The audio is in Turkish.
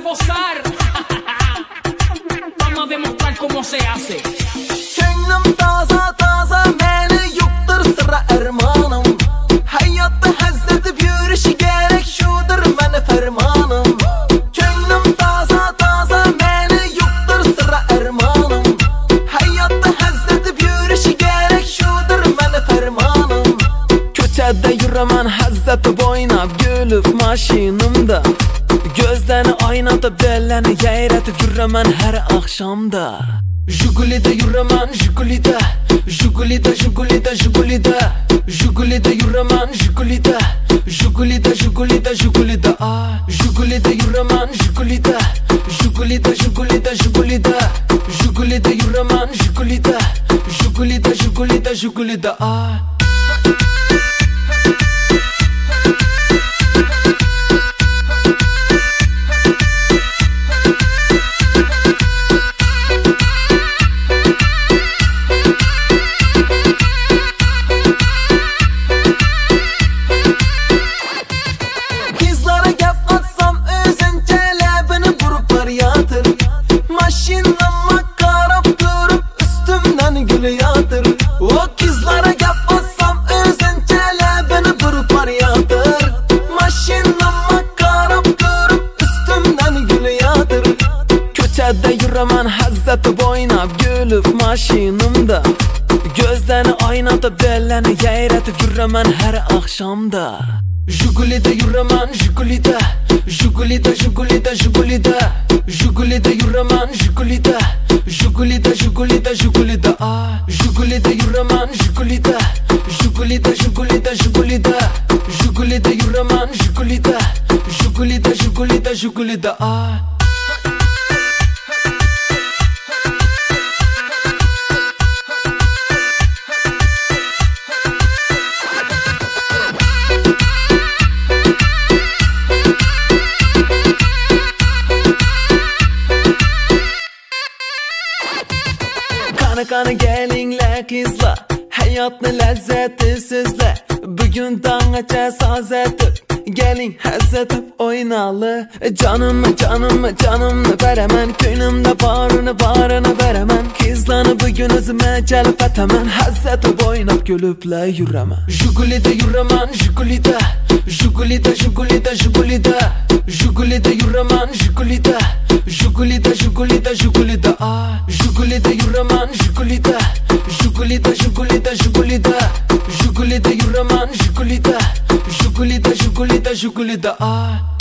gozar. Vamos a demostrar cómo se hace. Könlüm taza taza, meni yoktur sıra ermanım. Hayatta hazzetip yürüyüşü gerek, şudur meni fermanım. Könlüm taza taza, meni yoktur sıra ermanım. Hayatta hazzetip yürüyüşü gerek, şudur meni fermanım. Köçede yürümen hazzeti boynab, gülüp maşinimde. Gözlerini aynatıp bellerini yayratip yürümen her akşamda. Jiguli'de yürümen Jiguli'de, Jiguli'de, Jiguli'de, Jiguli'de, Jiguli'de yürümen Jiguli'de, Jiguli'de, Jiguli'de, Jiguli'de, Jiguli'de yürümen Jiguli'de, Jiguli'de, Jiguli'de, Jiguli'de, Jiguli'de yürümen Jiguli'de, Jiguli'de, Jiguli'de, Jiguli'de, o kızlara gap atsam özünce beni vurup yatır. Maşinama karab görüp üstümden gülü yatır. Köçede yürümen hazzeti boynab, gülüp maşinimde. Gözlerini aynatıp bellerini yayratip yürümen her akşamda. Jiguli'de yürümen Jiguli'de, Jiguli'de, Jiguli'de, Jiguli'de, Jiguli'de yürümen Jiguli'de, Jiguli'de, Jiguli'de, Jiguli'de, Jiguli'de yürümen Jiguli'de, Jiguli'de, Jiguli'de, Jiguli'de, Jiguli'de yürümen Jiguli'de, Jiguli'de, Jiguli'de, Jiguli'de, Kana gelinle kızla, hayatını lezzeti sizle. Bugün dağaça saz etip, gelin hazzetip oynalı. Canımı canımı canımı veremem, könlümde bağrını bağrını veremem. Kızlanı bugün özüme celp etemem, hazzetip oynap gülüple yüremem. Jiguli'de yürümen Jiguli'de, Jiguli'de, Jiguli'de, Jiguli'de, Jiguli'de yürümen Jiguli'de, Jiguli'de, Jiguli'de, Jiguli'de, Jiguli'de yürümen Jiguli'de, Jiguli'de, Jiguli'de, Jiguli'de, Jiguli'de yürümen Jiguli'de, Jiguli'de, Jiguli'de, Jiguli'de,